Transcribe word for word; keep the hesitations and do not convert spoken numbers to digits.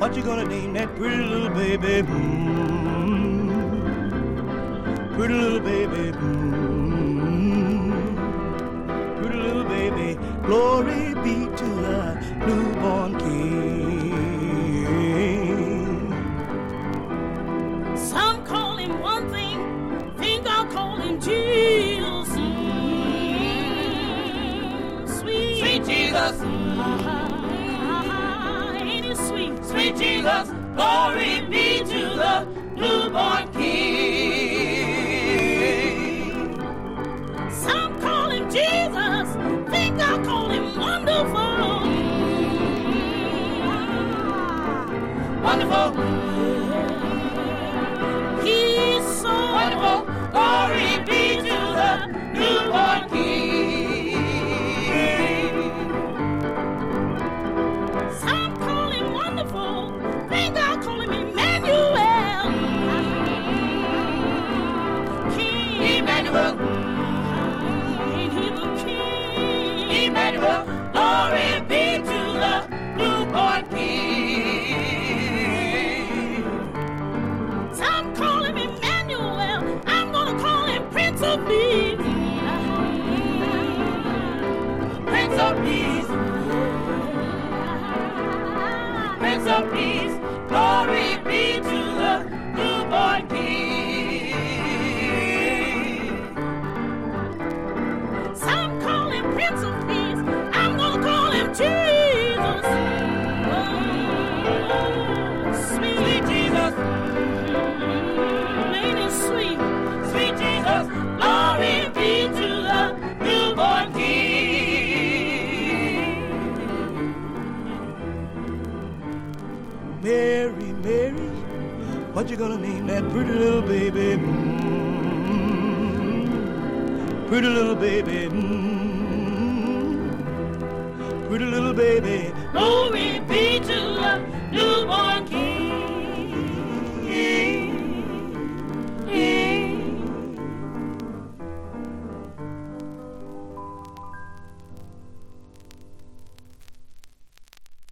what you gonna name that pretty little baby? Mm, pretty little baby. Mm, pretty little baby. Glory be to the newborn King. Some call him one thing, think I'll call him Jesus. Mm, sweet, sweet Jesus. Sweet Jesus, glory be to the newborn King. Some call him Jesus, think I'll call him wonderful. Wonderful. He's so wonderful. Glory be to the newborn King. Think I'll call him Emmanuel. King Emmanuel. Ain't he the King? Emmanuel. Glory be to the newborn King. Some call him Emmanuel. I'm gonna call him Prince of Peace. Prince of Peace. Prince of Peace, glory be to the newborn King. Some call him Prince of Peace, I'm gonna call him Jesus. Oh, sweet, sweet Jesus, ain't it sweet? Sweet Jesus, glory be to the newborn King. Mary, Mary, what you gonna name that pretty little baby? Mm, pretty little baby. Mm, pretty little baby. Glory be to the newborn King.